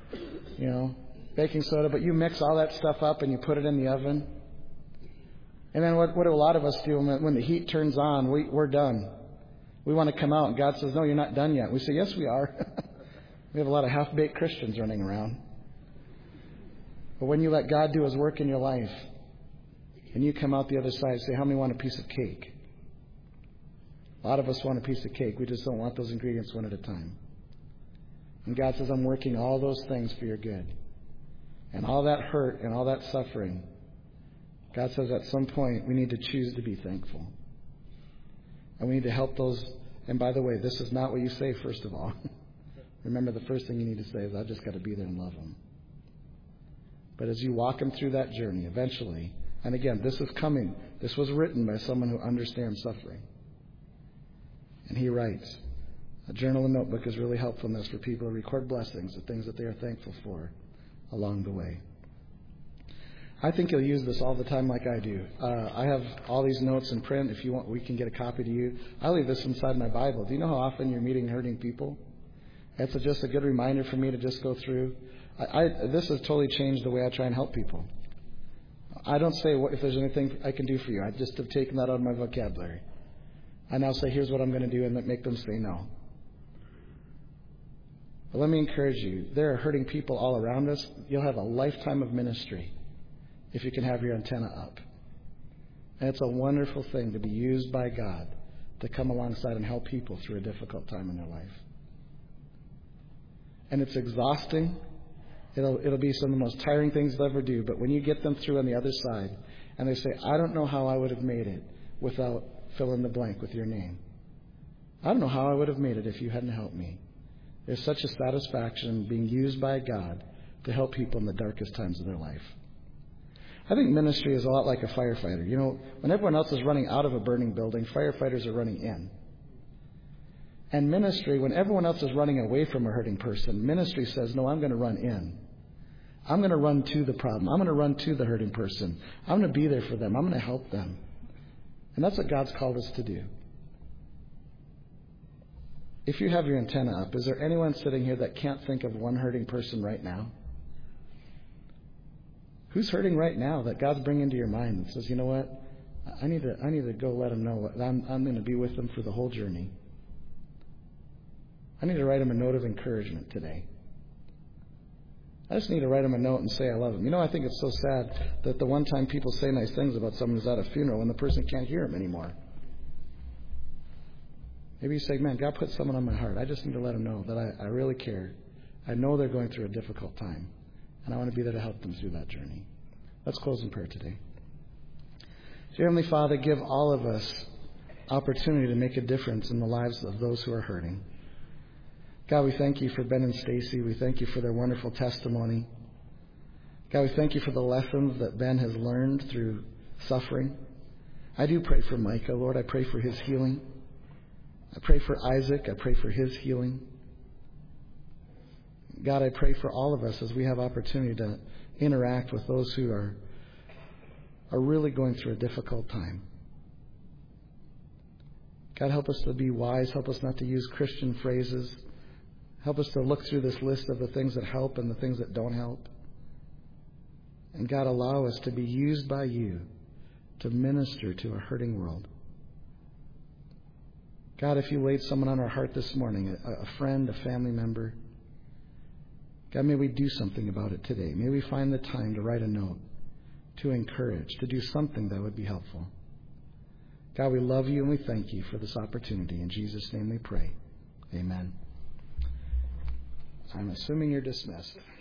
You know, baking soda. But you mix all that stuff up and you put it in the oven. And then what, what do a lot of us do when, when the heat turns on? We, we're done. We want to come out, and God says, no, you're not done yet. We say, yes, we are. We have a lot of half-baked Christians running around. But when you let God do His work in your life, and you come out the other side and say, how many want a piece of cake? A lot of us want a piece of cake. We just don't want those ingredients one at a time. And God says, I'm working all those things for your good. And all that hurt and all that suffering, God says at some point we need to choose to be thankful. And we need to help those. And by the way, this is not what you say first of all. Remember, the first thing you need to say is, I've just got to be there and love them. But as you walk them through that journey, eventually, and again, this is coming. This was written by someone who understands suffering. And he writes, a journal and notebook is really helpful in this for people to record blessings, the things that they are thankful for along the way. I think you'll use this all the time like I do. Uh, I have all these notes in print. If you want, we can get a copy to you. I leave this inside my Bible. Do you know how often you're meeting hurting people? It's a, just a good reminder for me to just go through. I, I, this has totally changed the way I try and help people. I don't say, what, if there's anything I can do for you. I just have taken that out of my vocabulary. I now say, here's what I'm going to do, and make them say no. But let me encourage you. There are hurting people all around us. You'll have a lifetime of ministry if you can have your antenna up. And it's a wonderful thing to be used by God to come alongside and help people through a difficult time in their life. And it's exhausting. It'll, it'll be some of the most tiring things they'll ever do. But when you get them through on the other side, and they say, I don't know how I would have made it without fill in the blank with your name. I don't know how I would have made it if you hadn't helped me. There's such a satisfaction in being used by God to help people in the darkest times of their life. I think ministry is a lot like a firefighter. You know, when everyone else is running out of a burning building, firefighters are running in. And ministry, when everyone else is running away from a hurting person, ministry says, no, I'm going to run in. I'm going to run to the problem. I'm going to run to the hurting person. I'm going to be there for them. I'm going to help them. And that's what God's called us to do. If you have your antenna up, is there anyone sitting here that can't think of one hurting person right now? Who's hurting right now that God's bringing to your mind and says, you know what? I need to I need to go let them know I'm, I'm going to be with them for the whole journey. I need to write them a note of encouragement today. I just need to write them a note and say I love them. You know, I think it's so sad that the one time people say nice things about someone who's at a funeral and the person can't hear them anymore. Maybe you say, man, God put someone on my heart. I just need to let them know that I, I really care. I know they're going through a difficult time, and I want to be there to help them through that journey. Let's close in prayer today. Dear Heavenly Father, give all of us opportunity to make a difference in the lives of those who are hurting. God, we thank you for Ben and Stacy. We thank you for their wonderful testimony. God, we thank you for the lessons that Ben has learned through suffering. I do pray for Micah, Lord. I pray for his healing. I pray for Isaac. I pray for his healing. God, I pray for all of us as we have opportunity to interact with those who are, are really going through a difficult time. God, help us to be wise. Help us not to use Christian phrases. Help us to look through this list of the things that help and the things that don't help. And God, allow us to be used by you to minister to a hurting world. God, if you laid someone on our heart this morning, a, a friend, a family member, God, may we do something about it today. May we find the time to write a note, to encourage, to do something that would be helpful. God, we love you and we thank you for this opportunity. In Jesus' name we pray. Amen. I'm assuming you're dismissed.